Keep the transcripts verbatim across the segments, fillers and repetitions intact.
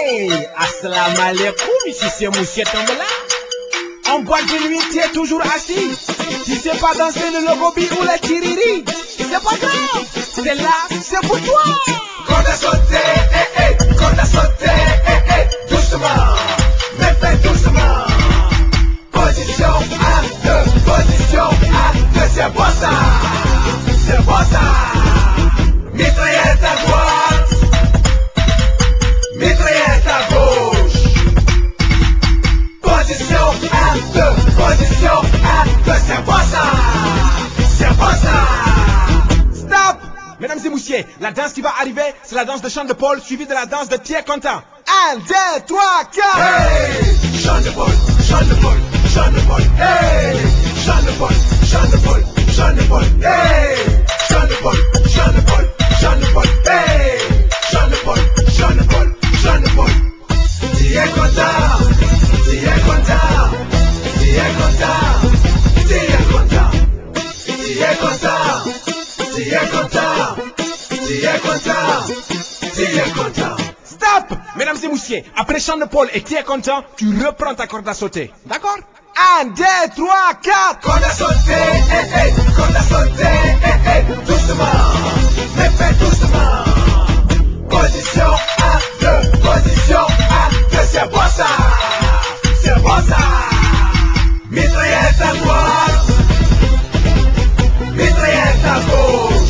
Hey, assalamu alaikum, ici c'est Monsieur Tombola. En boîte de nuit, tu es toujours assis. Tu sais pas danser le logobi ou la tiriri. C'est pas grave, c'est là, c'est pour toi. Quand t'as sauté, eh eh, quand t'as sauté, eh eh, doucement, mais fais doucement. Position un, deux, position un, deux, c'est bon ça, c'est bon ça. Mitraillette à droite, mitraillette à gauche. Position un, deux, position un, deux, c'est bon ça, c'est bon ça. Stop. Mesdames et messieurs, la danse qui va arriver, c'est la danse de chant de Paul suivie de la danse de Thierry Contant. Un, deux, trois, quatre. Hey, chant de Paul, chant de Paul, chant de Paul. Hey, chant de Paul, chant de Paul, chant de Paul. Hey, chant de Paul, chant de Paul, chant de Paul. Hey, chant de Paul, chant de Paul, chant de Paul. Thierry Contant, Thierry Contant, Thierry Contant, Thierry Contant, Thierry Contant, Thierry Contant, Thierry Contant, Thierry Contant. Stop. Mesdames et messieurs, après chant de Paul et Thierry Contant, tu reprends ta corde à sauter. D'accord? Un, deux, trois, quatre. Quand t'as sauté, eh eh, quand t'as sauté, eh eh, doucement, mais fais doucement. Position un, deux, position un, deux, c'est bon ça, c'est bon ça. Mitraillette à droite, mitraillette à gauche.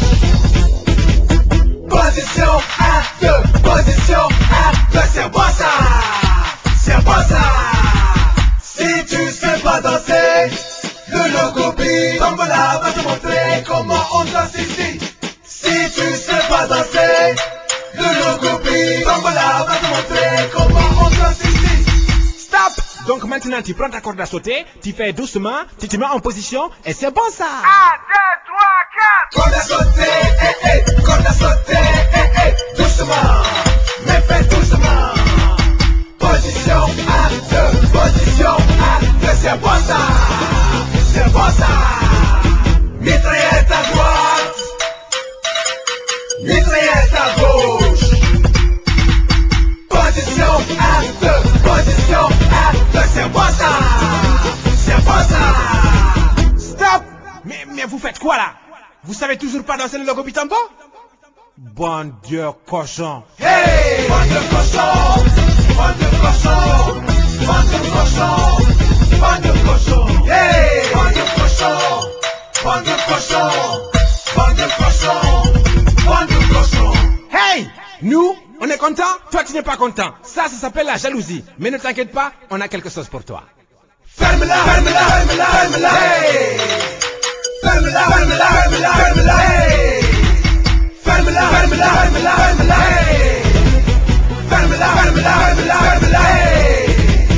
Position un, deux, position un, deux, c'est bon ça, c'est bon ça. Si tu sais pas danser, le logobi Tombola va te montrer comment on danse ici. Si tu sais pas danser, le logobi Tombola va te montrer comment on danse ici. Stop. Donc maintenant, tu prends ta corde à sauter, tu fais doucement, tu te mets en position et c'est bon ça. Quand t'as sauté, eh eh, quand t'as sauté, eh eh, doucement, mais fais doucement. Position un, deux, position un, deux, c'est bon ça, c'est bon ça. Mitraillette à droite, mitraillette à gauche. Position un, deux, position un, deux, c'est bon ça, c'est bon ça. Stop. Mais, mais vous faites quoi là? Vous savez toujours pas danser le logo Bitambo? Bon Dieu, cochon. Hey, bande de cochons, bande de cochons, bande de cochons, bande de cochons. Hey, bande de cochons, bande de cochons, bande de cochons, bande de cochons. Hey, nous, on est content, toi tu n'es pas content. Ça, ça s'appelle la jalousie. Mais ne t'inquiète pas, on a quelque chose pour toi. Ferme-la, ferme-la, ferme-la, ferme-la, hey. Ferme-la, ferme-la, ferme-la, ferme-la, hey. Ferme-la, ferme-la, ferme-la, ferme-la, hey. Ferme-la, ferme-la, ferme-la, ferme-la, hey.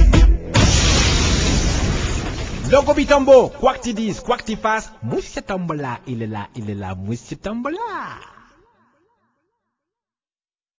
Logo Bitambo, quoi que tu dises, quoi que tu fasses, Monsieur Tombola, il est là, il est là, Monsieur Tombola.